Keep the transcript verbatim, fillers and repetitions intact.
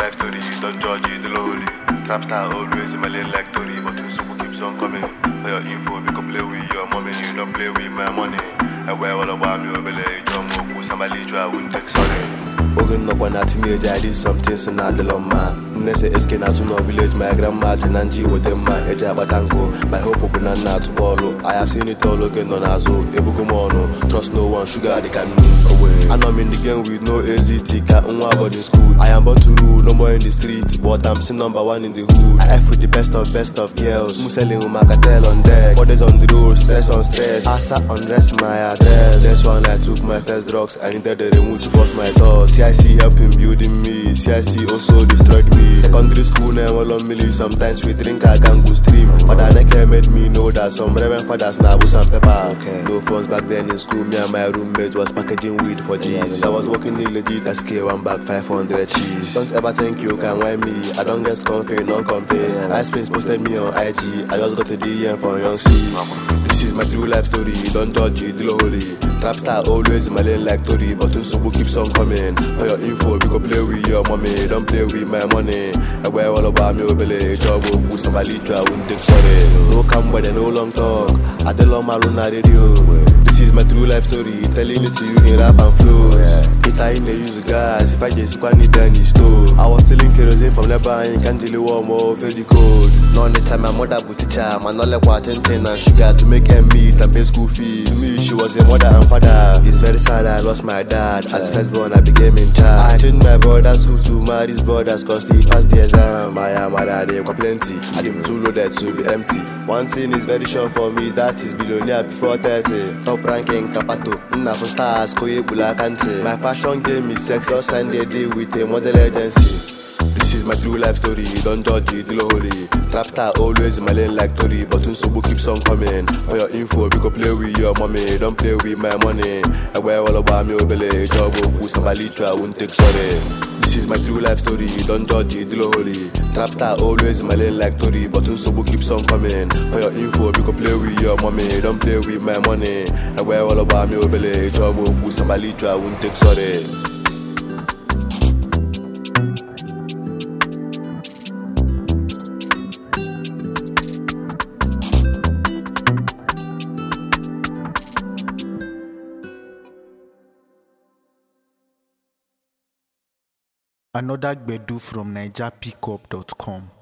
life story, don't judge it, the lowly. Trap star always in my lane like Tori, but two super keeps on coming. For your info, we can play with your mommy, you don't play with my money. I wear all about me, obey, John Moku, somebody try, I wouldn't take sorry. Ogun no one a teenager, I did something so not the long man. Nese eske na no village, my grandma Jananji with them man, Eja Batango, my hope of banana to follow. I have seen it all again on Azo, Ebugumono, trust no one, sugar they can move away. And I'm in the game with no A Z T, cat unwa boarding school. I am born to rule, no more in the street, but I'm still number one in the hood. I F with the best of best of girls, Muselling with my cartel on deck. Four days on the road, stress on stress. I sat undress my address. That's when I took my first drugs, I needed the remote to force my thoughts. C I C helping building me, C I C also destroyed me. Secondary school now all on milli, sometimes we drink I can go stream. But I never made me know that some reverend fathers now with some pepper. Okay. No phones back then in school, me and my roommate was packaging weed for G's. I was working illegit at scale, one back five hundred cheese. Don't ever think you can whine me, I don't get comfy, non compare. I Spins posted me on I G, I just got a D M from Young C's. This is my true life story, don't judge it, the holy. Trap star always in my lane like Tori, but Unsubu keeps on coming. For your info, we go play with your mommy, don't play with my money. I wear all about me, obey, job, who somebody try, I wouldn't take sorry. No come but no long talk, I tell all my Luna radio. This is my true life story, telling it to you in rap and flow. If I ain't use gas, if I just can't need any store. I was selling kerosene from Lebanon, can't deal with warm or the code. None the time my mother would teach her, my knowledge was ten and sugar to make her meet and pay school fees. To me, she was a mother and father. It's very sad I lost my dad. As the firstborn, I became in charge. I changed my brother's school to marry his brothers cause he passed the exam. I am mad at them, plenty. I didn't too loaded to be empty. One thing is very sure for me, that is billionaire before thirty. Top ranking Kapato, Nna for stars, Koye Bulakante. My fashion game is sex, just signed a deal with a model agency. This is my true life story, don't judge it, the holy. Trap star always in my lane like Tori, but Unsubu keeps on coming. For your info, we go play with your mommy, don't play with my money. I wear all about me, obey, job, who somebody try, I wouldn't take sorry. This is my true life story, don't judge it, the holy. Trap star always in my lane like Tori, but Unsubu keeps on coming. For your info, we go play with your mommy, don't play with my money. I wear all about me, obey, job, who somebody try, I wouldn't take sorry. Another Gbedu from Niger Pickup dot com.